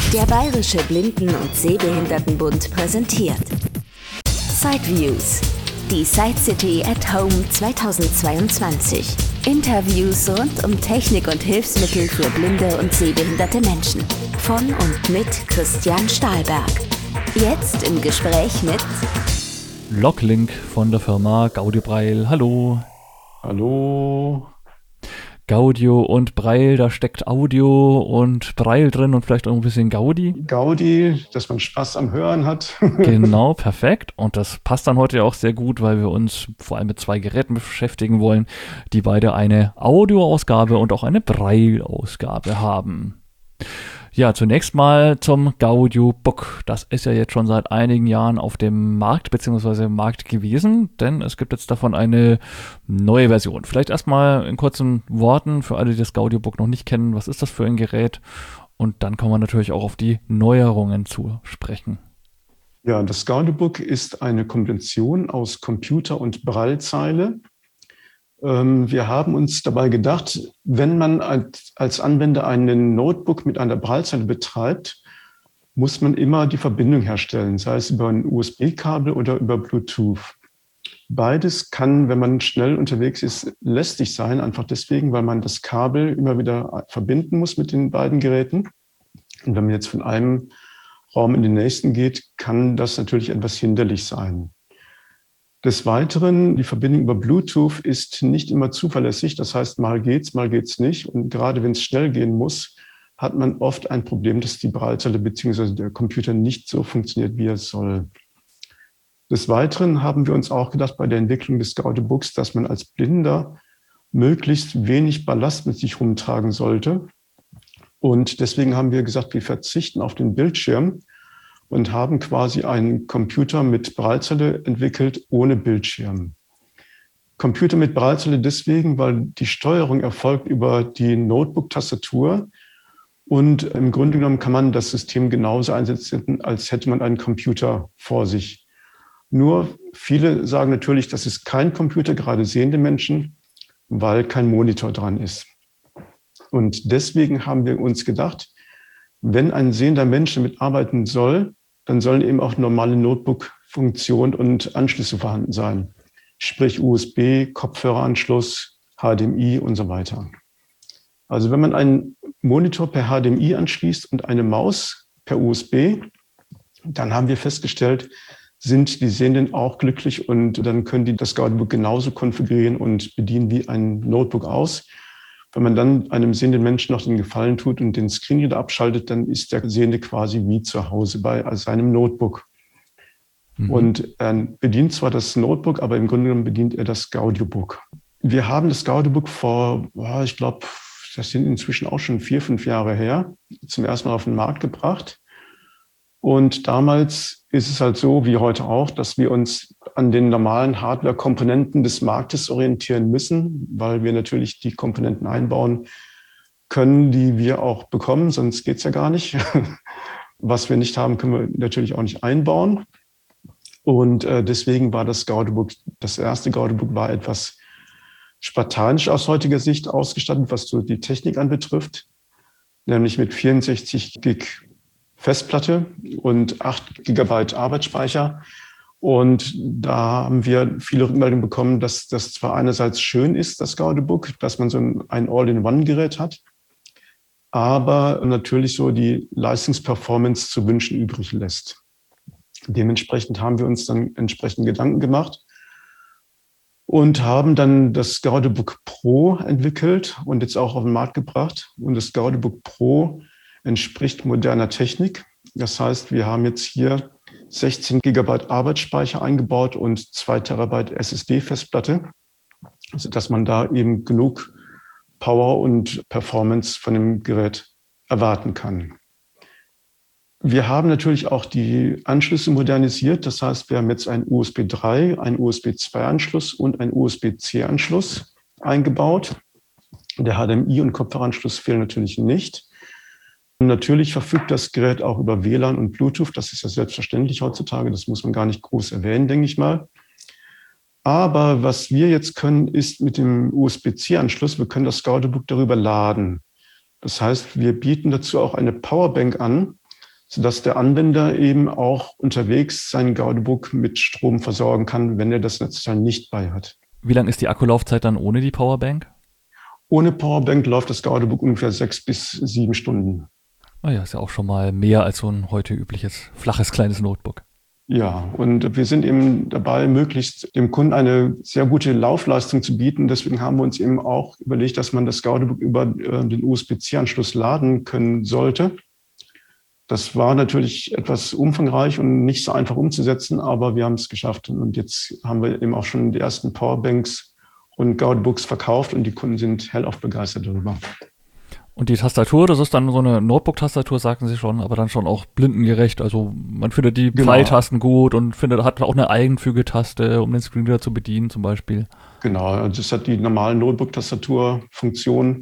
Der Bayerische Blinden- und Sehbehindertenbund präsentiert Sideviews, die Side City at Home 2022. Interviews rund um Technik und Hilfsmittel für blinde und sehbehinderte Menschen. Von und mit Christian Stahlberg. Jetzt im Gespräch mit Locklink von der Firma Gaudio Braille. Hallo. Hallo. Gaudio und Braille, da steckt Audio und Braille drin und vielleicht auch ein bisschen Gaudi. Gaudi, dass man Spaß am Hören hat. Genau, perfekt. Und das passt dann heute auch sehr gut, weil wir uns vor allem mit zwei Geräten beschäftigen wollen, die beide eine Audioausgabe und auch eine Braille-Ausgabe haben. Ja, zunächst mal zum Gaudio Book. Das ist ja jetzt schon seit einigen Jahren auf dem Markt bzw. im Markt gewesen, denn es gibt jetzt davon eine neue Version. Vielleicht erstmal in kurzen Worten für alle, die das Gaudio Book noch nicht kennen, was ist das für ein Gerät? Und dann kommen wir natürlich auch auf die Neuerungen zu sprechen. Ja, das Gaudio Book ist eine Kombination aus Computer und Braillezeile. Wir haben uns dabei gedacht, wenn man als Anwender einen Notebook mit einer Braillezeile betreibt, muss man immer die Verbindung herstellen, sei es über ein USB-Kabel oder über Bluetooth. Beides kann, wenn man schnell unterwegs ist, lästig sein, einfach deswegen, weil man das Kabel immer wieder verbinden muss mit den beiden Geräten. Und wenn man jetzt von einem Raum in den nächsten geht, kann das natürlich etwas hinderlich sein. Des Weiteren, die Verbindung über Bluetooth ist nicht immer zuverlässig. Das heißt, mal geht's nicht. Und gerade wenn es schnell gehen muss, hat man oft ein Problem, dass die Braillezeile bzw. der Computer nicht so funktioniert, wie er soll. Des Weiteren haben wir uns auch gedacht bei der Entwicklung des Gaudio Books, dass man als Blinder möglichst wenig Ballast mit sich rumtragen sollte. Und deswegen haben wir gesagt, wir verzichten auf den Bildschirm und haben quasi einen Computer mit Braillezeile entwickelt ohne Bildschirm. Computer mit Braillezeile deswegen, weil die Steuerung erfolgt über die Notebook-Tastatur und im Grunde genommen kann man das System genauso einsetzen, als hätte man einen Computer vor sich. Nur viele sagen natürlich, das ist kein Computer, gerade sehende Menschen, weil kein Monitor dran ist. Und deswegen haben wir uns gedacht, wenn ein sehender Mensch damit arbeiten soll, dann sollen eben auch normale Notebook-Funktionen und Anschlüsse vorhanden sein. Sprich USB, Kopfhöreranschluss, HDMI und so weiter. Also wenn man einen Monitor per HDMI anschließt und eine Maus per USB, dann haben wir festgestellt, sind die Sehenden auch glücklich und dann können die das Gaudio Book genauso konfigurieren und bedienen wie ein Notebook aus. Wenn man dann einem sehenden Menschen noch den Gefallen tut und den Screenreader abschaltet, dann ist der Sehende quasi wie zu Hause bei seinem Notebook. Und er bedient zwar das Notebook, aber im Grunde genommen bedient er das Gaudio Book. Wir haben das Gaudio Book ich glaube, das sind inzwischen auch schon 4-5 Jahre her, zum ersten Mal auf den Markt gebracht. Und damals ist es halt so, wie heute auch, dass wir uns an den normalen Hardware-Komponenten des Marktes orientieren müssen, weil wir natürlich die Komponenten einbauen können, die wir auch bekommen, sonst geht's ja gar nicht. Was wir nicht haben, können wir natürlich auch nicht einbauen. Und deswegen war das Gaudio Book, das erste Gaudio Book war etwas spartanisch aus heutiger Sicht ausgestattet, was so die Technik anbetrifft, nämlich mit 64 Gig Festplatte und 8 GB Arbeitsspeicher. Und da haben wir viele Rückmeldungen bekommen, dass das zwar einerseits schön ist, das Gaudio Book, dass man so ein All-in-One-Gerät hat, aber natürlich so die Leistungsperformance zu wünschen übrig lässt. Dementsprechend haben wir uns dann entsprechend Gedanken gemacht und haben dann das Gaudio Book Pro entwickelt und jetzt auch auf den Markt gebracht. Und das Gaudio Book Pro entspricht moderner Technik. Das heißt, wir haben jetzt hier 16 GB Arbeitsspeicher eingebaut und 2 TB SSD-Festplatte, sodass man da eben genug Power und Performance von dem Gerät erwarten kann. Wir haben natürlich auch die Anschlüsse modernisiert. Das heißt, wir haben jetzt einen USB 3, einen USB 2-Anschluss und einen USB-C-Anschluss eingebaut. Der HDMI- und Kopfhöreranschluss fehlen natürlich nicht. Und natürlich verfügt das Gerät auch über WLAN und Bluetooth. Das ist ja selbstverständlich heutzutage. Das muss man gar nicht groß erwähnen, denke ich mal. Aber was wir jetzt können, ist mit dem USB-C-Anschluss, wir können das Gaudio Book darüber laden. Das heißt, wir bieten dazu auch eine Powerbank an, sodass der Anwender eben auch unterwegs sein Gaudebook mit Strom versorgen kann, wenn er das Netzteil nicht bei hat. Wie lang ist die Akkulaufzeit dann ohne die Powerbank? Ohne Powerbank läuft das Gaudebook ungefähr 6 bis 7 Stunden. Ah ja, ist ja auch schon mal mehr als so ein heute übliches, flaches, kleines Notebook. Ja, und wir sind eben dabei, möglichst dem Kunden eine sehr gute Laufleistung zu bieten. Deswegen haben wir uns eben auch überlegt, dass man das Gaudebook über den USB-C-Anschluss laden können sollte. Das war natürlich etwas umfangreich und nicht so einfach umzusetzen, aber wir haben es geschafft. Und jetzt haben wir eben auch schon die ersten Powerbanks und Gaudebooks verkauft und die Kunden sind hellauf begeistert darüber. Und die Tastatur, das ist dann so eine Notebook-Tastatur, sagten Sie schon, aber dann schon auch blindengerecht. Also man findet die Pfeiltasten gut und hat auch eine Eigenfügetaste, um den Screenreader zu bedienen zum Beispiel. Genau, also es hat die normalen Notebook-Tastatur-Funktion.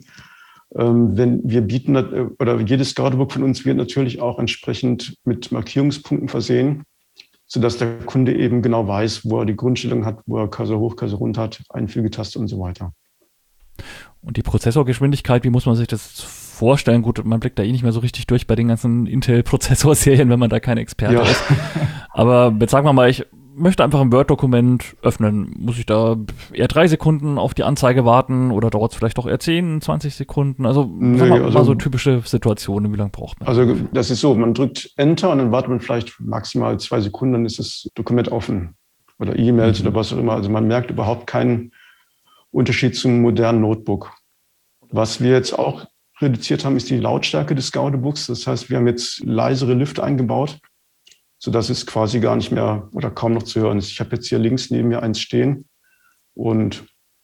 Wenn wir bieten, oder jedes Gaudebook von uns wird natürlich auch entsprechend mit Markierungspunkten versehen, sodass der Kunde eben genau weiß, wo er die Grundstellung hat, wo er Cursor hoch, Cursor runter hat, Einfügetaste und so weiter. Und die Prozessorgeschwindigkeit, wie muss man sich das vorstellen? Gut, man blickt da nicht mehr so richtig durch bei den ganzen Intel-Prozessorserien, wenn man da kein Experte ist. Aber jetzt sagen wir mal, ich möchte einfach ein Word-Dokument öffnen. Muss ich da eher 3 Sekunden auf die Anzeige warten oder dauert es vielleicht auch eher 10, 20 Sekunden? Also, mal so typische Situationen, wie lange braucht man? Also das ist so, man drückt Enter und dann wartet man vielleicht maximal 2 Sekunden, dann ist das Dokument offen. Oder E-Mails oder was auch immer. Also man merkt überhaupt keinen Unterschied zum modernen Notebook. Was wir jetzt auch reduziert haben, ist die Lautstärke des Gaudebooks. Das heißt, wir haben jetzt leisere Lüfter eingebaut, sodass es quasi gar nicht mehr oder kaum noch zu hören ist. Ich habe jetzt hier links neben mir eins stehen und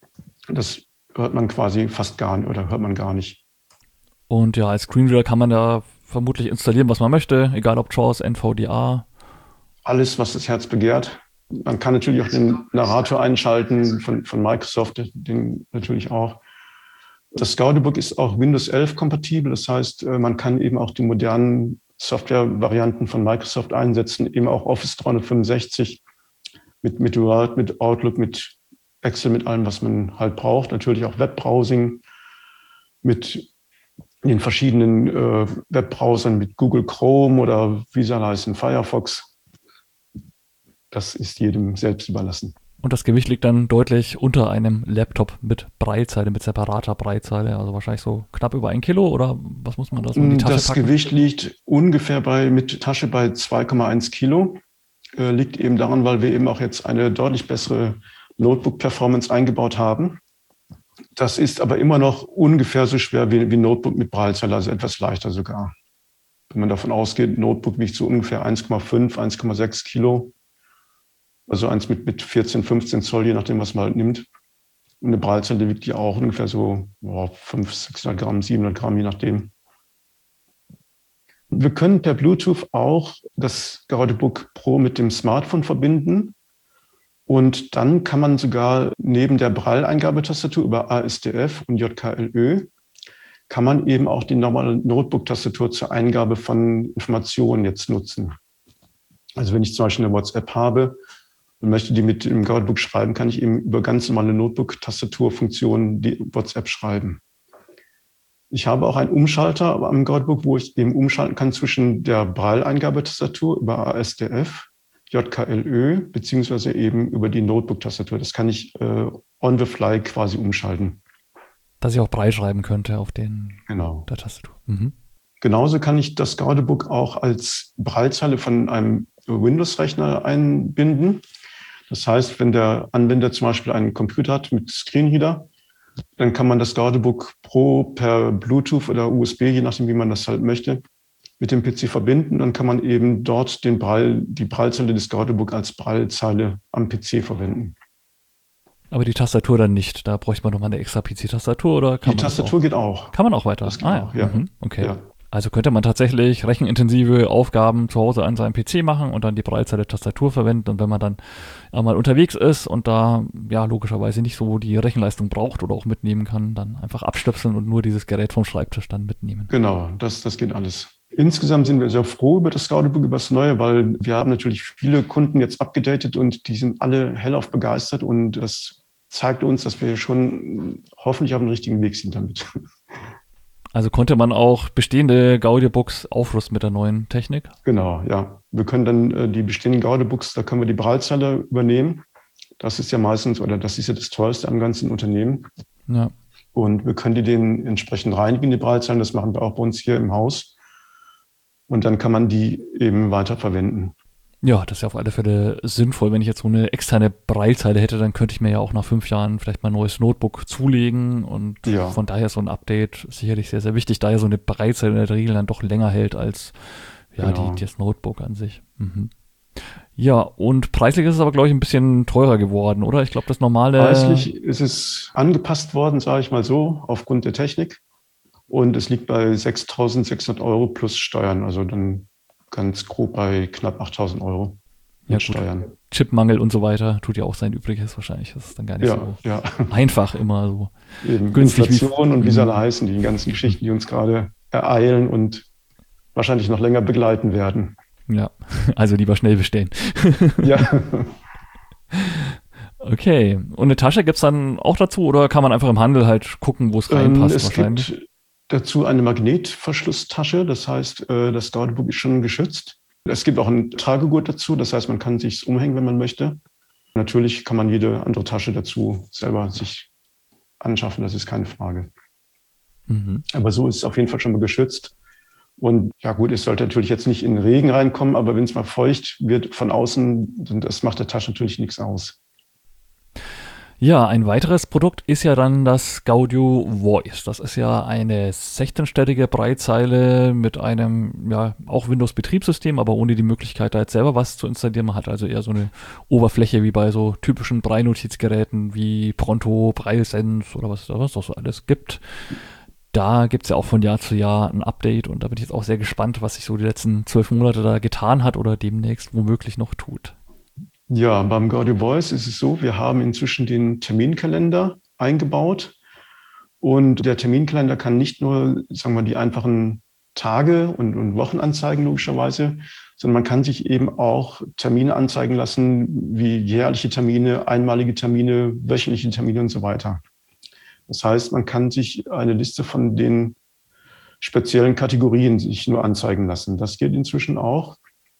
das hört man quasi fast gar nicht oder hört man gar nicht. Und ja, als Screenreader kann man da vermutlich installieren, was man möchte, egal ob JAWS, NVDA. Alles, was das Herz begehrt. Man kann natürlich auch den Narrator einschalten von Microsoft, den natürlich auch. Das Gaudebook ist auch Windows 11 kompatibel. Das heißt, man kann eben auch die modernen Software-Varianten von Microsoft einsetzen, eben auch Office 365 mit Word, mit Outlook, mit Excel, mit allem, was man halt braucht. Natürlich auch Webbrowsing mit den verschiedenen Webbrowsern, mit Google Chrome oder wie sie heißen, Firefox. Das ist jedem selbst überlassen. Und das Gewicht liegt dann deutlich unter einem Laptop mit Braillezeile, mit separater Braillezeile, also wahrscheinlich so knapp über 1 Kilo oder was muss man da so in die Tasche packen? Das Gewicht liegt ungefähr mit Tasche bei 2,1 Kilo. Liegt eben daran, weil wir eben auch jetzt eine deutlich bessere Notebook-Performance eingebaut haben. Das ist aber immer noch ungefähr so schwer wie Notebook mit Braillezeile, also etwas leichter sogar. Wenn man davon ausgeht, Notebook wiegt so ungefähr 1,5, 1,6 Kilo. Also eins mit 14, 15 Zoll, je nachdem, was man halt nimmt. Und eine Braillezeile wiegt ja auch ungefähr so 500, 600 Gramm, 700 Gramm, je nachdem. Wir können per Bluetooth auch das Gaudebook Pro mit dem Smartphone verbinden. Und dann kann man sogar neben der Braille-Eingabetastatur über ASDF und JKLÖ kann man eben auch die normale Notebook-Tastatur zur Eingabe von Informationen jetzt nutzen. Also wenn ich zum Beispiel eine WhatsApp habe und möchte die mit dem Gaudebook schreiben, kann ich eben über ganz normale Notebook-Tastaturfunktionen die WhatsApp schreiben. Ich habe auch einen Umschalter am Gaudebook, wo ich eben umschalten kann zwischen der Braille-Eingabetastatur über ASDF, JKLÖ, beziehungsweise eben über die Notebook-Tastatur. Das kann ich on the fly quasi umschalten. Dass ich auch Braille schreiben könnte auf der Tastatur. Mhm. Genauso kann ich das Gaudebook auch als Braillezeile von einem Windows-Rechner einbinden. Das heißt, wenn der Anwender zum Beispiel einen Computer hat mit Screenreader, dann kann man das Gaudebook Pro per Bluetooth oder USB, je nachdem, wie man das halt möchte, mit dem PC verbinden. Dann kann man eben dort die Braillezeile des Gaudebook als Braillezeile am PC verwenden. Aber die Tastatur dann nicht. Da bräuchte man nochmal eine extra PC-Tastatur oder kann man Die Tastatur geht auch. Kann man auch weiter? Das geht auch, ja. Mhm. Okay. Ja. Also könnte man tatsächlich rechenintensive Aufgaben zu Hause an seinem PC machen und dann die Braillezeile Tastatur verwenden. Und wenn man dann einmal unterwegs ist und da ja logischerweise nicht so die Rechenleistung braucht oder auch mitnehmen kann, dann einfach abstöpseln und nur dieses Gerät vom Schreibtisch dann mitnehmen. Genau, das geht alles. Insgesamt sind wir sehr froh über das Gaudebook, über das Neue, weil wir haben natürlich viele Kunden jetzt abgedatet und die sind alle hellauf begeistert und das zeigt uns, dass wir schon hoffentlich auf dem richtigen Weg sind damit. Also konnte man auch bestehende Gaudi-Books aufrüsten mit der neuen Technik? Genau, ja. Wir können dann die bestehenden Gaudi-Books, da können wir die Braillezeile übernehmen. Das ist ja meistens, oder das ist ja das Teuerste am ganzen Unternehmen. Ja. Und wir können die den entsprechend reinigen, die Braillezeilen. Das machen wir auch bei uns hier im Haus. Und dann kann man die eben weiter verwenden. Ja, das ist ja auf alle Fälle sinnvoll. Wenn ich jetzt so eine externe Braillezeile hätte, dann könnte ich mir ja auch nach 5 Jahren vielleicht mal ein neues Notebook zulegen. Und von daher ist so ein Update sicherlich sehr, sehr wichtig, da ja so eine Braillezeile in der Regel dann doch länger hält als das Notebook an sich. Mhm. Ja, und preislich ist es aber, glaube ich, ein bisschen teurer geworden, oder? Ich glaube, das normale... Preislich ist es angepasst worden, sage ich mal so, aufgrund der Technik. Und es liegt bei 6.600 Euro plus Steuern. Also dann ganz grob bei knapp 8.000 Euro mit Steuern. Chipmangel und so weiter tut ja auch sein Übriges wahrscheinlich. Das ist dann gar nicht so einfach immer so. Eben günstig Inflation und wie sie alle heißen, die ganzen Geschichten, die uns gerade ereilen und wahrscheinlich noch länger begleiten werden. Ja, also lieber schnell bestellen. Ja. Okay, und eine Tasche gibt es dann auch dazu oder kann man einfach im Handel halt gucken, wo es reinpasst wahrscheinlich? Es gibt dazu eine Magnetverschlusstasche, das heißt, das Gaudi-Book ist schon geschützt. Es gibt auch ein Tragegurt dazu, das heißt, man kann es sich umhängen, wenn man möchte. Natürlich kann man jede andere Tasche dazu selber sich anschaffen, das ist keine Frage. Mhm. Aber so ist es auf jeden Fall schon mal geschützt. Und ja gut, es sollte natürlich jetzt nicht in den Regen reinkommen, aber wenn es mal feucht wird von außen, das macht der Tasche natürlich nichts aus. Ja, ein weiteres Produkt ist ja dann das Gaudio Voice. Das ist ja eine 16-stellige Braillezeile mit einem, auch Windows-Betriebssystem, aber ohne die Möglichkeit, da jetzt selber was zu installieren. Man hat also eher so eine Oberfläche wie bei so typischen Braille-Notizgeräten wie Pronto, BrailleSense oder was es doch so alles gibt. Da gibt es ja auch von Jahr zu Jahr ein Update und da bin ich jetzt auch sehr gespannt, was sich so die letzten 12 Monate da getan hat oder demnächst womöglich noch tut. Ja, beim Gaudio Voice ist es so, wir haben inzwischen den Terminkalender eingebaut und der Terminkalender kann nicht nur, sagen wir, die einfachen Tage und Wochen anzeigen, logischerweise, sondern man kann sich eben auch Termine anzeigen lassen, wie jährliche Termine, einmalige Termine, wöchentliche Termine und so weiter. Das heißt, man kann sich eine Liste von den speziellen Kategorien sich nur anzeigen lassen. Das geht inzwischen auch.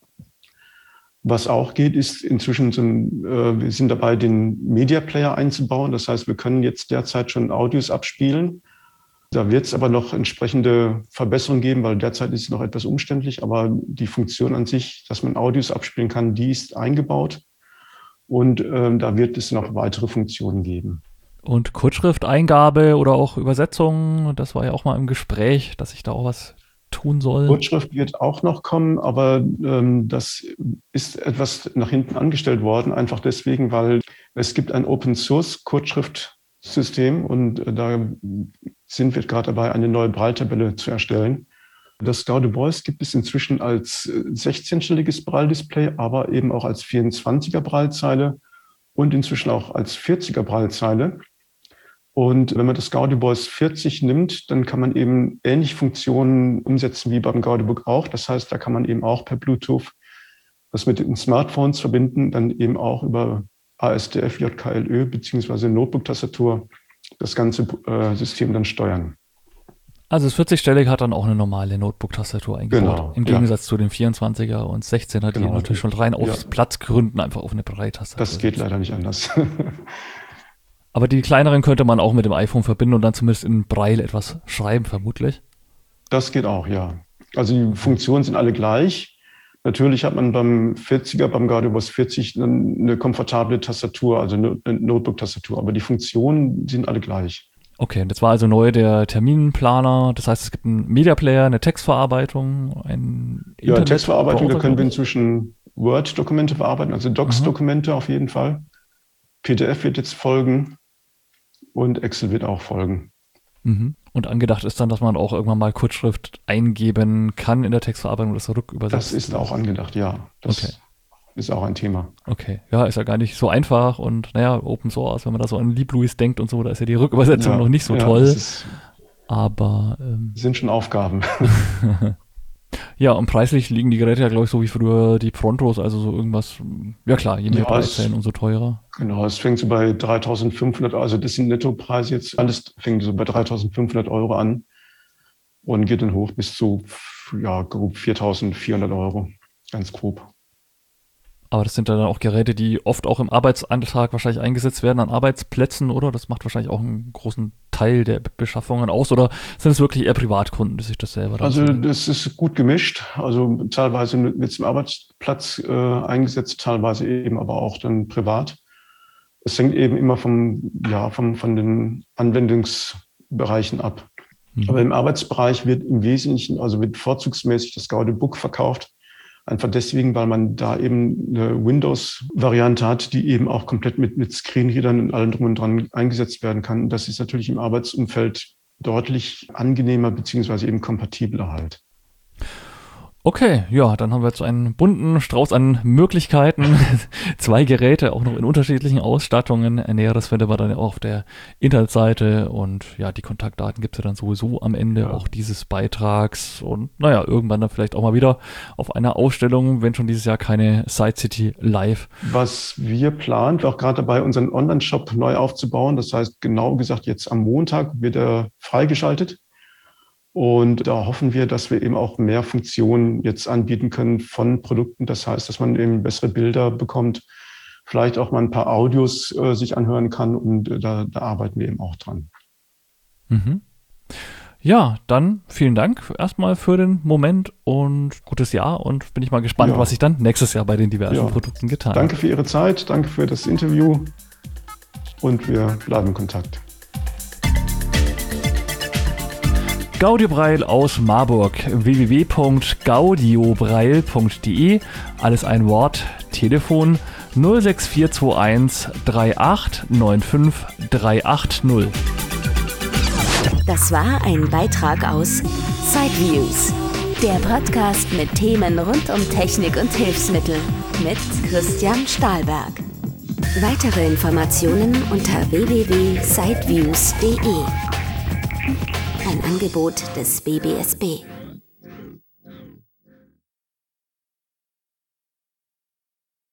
Was auch geht, ist inzwischen, wir sind dabei, den Media Player einzubauen. Das heißt, wir können jetzt derzeit schon Audios abspielen. Da wird es aber noch entsprechende Verbesserungen geben, weil derzeit ist es noch etwas umständlich. Aber die Funktion an sich, dass man Audios abspielen kann, die ist eingebaut. Und da wird es noch weitere Funktionen geben. Und Kurzschrifteingabe oder auch Übersetzung, das war ja auch mal im Gespräch, dass ich da auch was tun soll. Kurzschrift wird auch noch kommen, aber das ist etwas nach hinten angestellt worden, einfach deswegen, weil es gibt ein Open-Source-Kurzschriftsystem und da sind wir gerade dabei, eine neue Braille-Tabelle zu erstellen. Das Gaudio Voice gibt es inzwischen als 16-stelliges Braille-Display, aber eben auch als 24er Braillezeile und inzwischen auch als 40er Braillezeile. Und wenn man das Gaudio Voice 40 nimmt, dann kann man eben ähnliche Funktionen umsetzen wie beim Gaudi-Book auch. Das heißt, da kann man eben auch per Bluetooth das mit den Smartphones verbinden, dann eben auch über ASDF, JKLÖ beziehungsweise Notebook-Tastatur das ganze System dann steuern. Also das 40-stellige hat dann auch eine normale Notebook-Tastatur eingebaut. Genau, im Gegensatz zu den 24er und 16er, die natürlich schon rein aus Platzgründen einfach auf eine Braille-Tastatur Das geht leider nicht anders. Aber die kleineren könnte man auch mit dem iPhone verbinden und dann zumindest in Braille etwas schreiben, vermutlich. Das geht auch, ja. Also die Funktionen sind alle gleich. Natürlich hat man beim 40er, beim Gaudio Voice 40 eine komfortable Tastatur, also eine Notebook-Tastatur, aber die Funktionen sind alle gleich. Okay, das war also neu der Terminplaner. Das heißt, es gibt einen Media Player, eine Textverarbeitung, ein Internet. Ja, Textverarbeitung, da können wir inzwischen Word-Dokumente verarbeiten, also Docs-Dokumente auf jeden Fall. PDF wird jetzt folgen. Und Excel wird auch folgen. Mhm. Und angedacht ist dann, dass man auch irgendwann mal Kurzschrift eingeben kann in der Textverarbeitung oder das rückübersetzt. Das ist auch angedacht, ja. Das ist auch ein Thema. Okay, ja, ist ja gar nicht so einfach und Open Source, wenn man da so an LibLouis denkt und so, da ist ja die Rückübersetzung noch nicht so toll. Aber sind schon Aufgaben. Ja, und preislich liegen die Geräte ja, glaube ich, so wie früher die Prontos, also so irgendwas, ja klar, je mehr Breitzellen, umso teurer. Genau, es fängt so bei 3.500, also das sind Nettopreise jetzt, alles fängt so bei 3.500 Euro an. und geht dann hoch bis zu grob 4.400 €, ganz grob. Aber das sind dann auch Geräte, die oft auch im Arbeitsalltag wahrscheinlich eingesetzt werden, an Arbeitsplätzen, oder? Das macht wahrscheinlich auch einen großen Teil der Beschaffungen aus, oder sind es wirklich eher Privatkunden, die sich das selber dann Also das ist gut gemischt. Also teilweise wird es im Arbeitsplatz eingesetzt, teilweise eben aber auch dann privat. Es hängt eben immer von den Anwendungsbereichen ab. Aber im Arbeitsbereich wird im Wesentlichen, also wird vorzugsmäßig das Gaudi-Book verkauft. Einfach deswegen, weil man da eben eine Windows-Variante hat, die eben auch komplett mit Screenreadern und allem drum und dran eingesetzt werden kann. Und das ist natürlich im Arbeitsumfeld deutlich angenehmer beziehungsweise eben kompatibler halt. Okay, ja, dann haben wir jetzt einen bunten Strauß an Möglichkeiten. 2 Geräte, auch noch in unterschiedlichen Ausstattungen. Näheres findet man dann auch auf der Internetseite und ja, die Kontaktdaten gibt es ja dann sowieso am Ende auch dieses Beitrags und naja, irgendwann dann vielleicht auch mal wieder auf einer Ausstellung, wenn schon dieses Jahr keine Side City Live. Was wir planen, wir auch gerade dabei, unseren Online-Shop neu aufzubauen. Das heißt, genau gesagt, jetzt am Montag wird er freigeschaltet. Und da hoffen wir, dass wir eben auch mehr Funktionen jetzt anbieten können von Produkten. Das heißt, dass man eben bessere Bilder bekommt, vielleicht auch mal ein paar Audios sich anhören kann und da arbeiten wir eben auch dran. Mhm. Ja, dann vielen Dank erstmal für den Moment und gutes Jahr und bin ich mal gespannt, was sich dann nächstes Jahr bei den diversen Produkten getan hat. Danke für Ihre Zeit, danke für das Interview und wir bleiben in Kontakt. Gaudi-Breil aus Marburg, www.gaudiobreil.de, alles ein Wort, Telefon 06421 3895 380. Das war ein Beitrag aus Sideviews, der Podcast mit Themen rund um Technik und Hilfsmittel mit Christian Stahlberg. Weitere Informationen unter www.sideviews.de. Ein Angebot des BBSB.